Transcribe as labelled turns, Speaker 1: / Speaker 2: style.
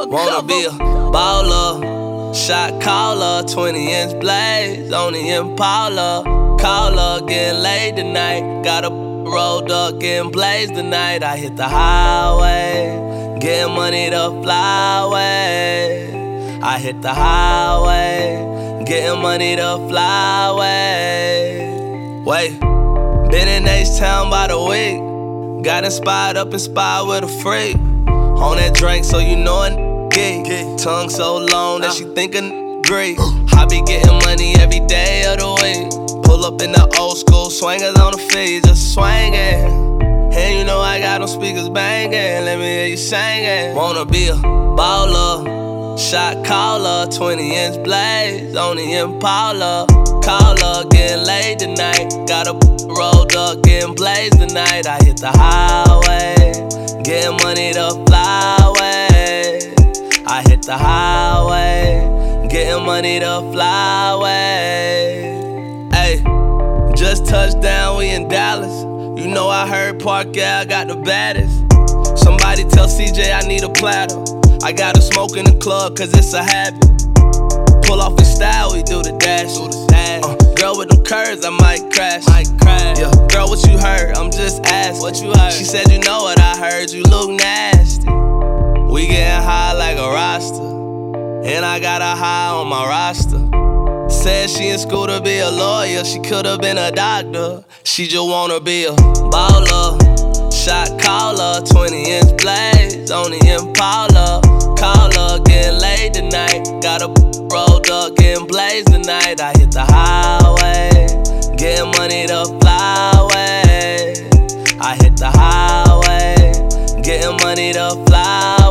Speaker 1: Wanna be a baller, shot caller, 20-inch blaze on the Impala. Caller, getting laid tonight. Got a rolled up, getting blazed tonight. I hit the highway, getting money to fly away. I hit the highway, getting money to fly away. Wait, been in H-Town by the week. Got inspired with a freak. On that drink, so you know a geek. Tongue so long that she think a Greek. I be getting money every day of the week. Pull up in the old school swingers on the feet, just swinging. And you know I got them speakers banging. Let me hear you singing. Wanna be a baller, shot caller, 20-inch blaze on the Impala. Caller, getting laid tonight. Got a rolled up, getting blazed tonight. I hit the highway, getting money to fly away. I hit the highway, getting money to fly away. Hey, just touched down, we in Dallas. You know I heard Park Gal got the baddest. Somebody tell CJ I need a platter. I gotta smoke in the club cause it's a habit. Pull off in style, we do the dash. Girl with them curves, I might crash. Yeah, girl, what you heard? I'm just asking. What you heard? She said, you know what I heard, you look nasty. We getting high like a roster, and I got a high on my roster. Said she in school to be a lawyer, she could've been a doctor. She just wanna be a baller, shot caller, 20-inch blaze on the Impala. Caller, getting laid tonight. Got a rolled up, getting blazed tonight. I hit the highway, getting money to fly away. I hit the highway, getting money to fly away.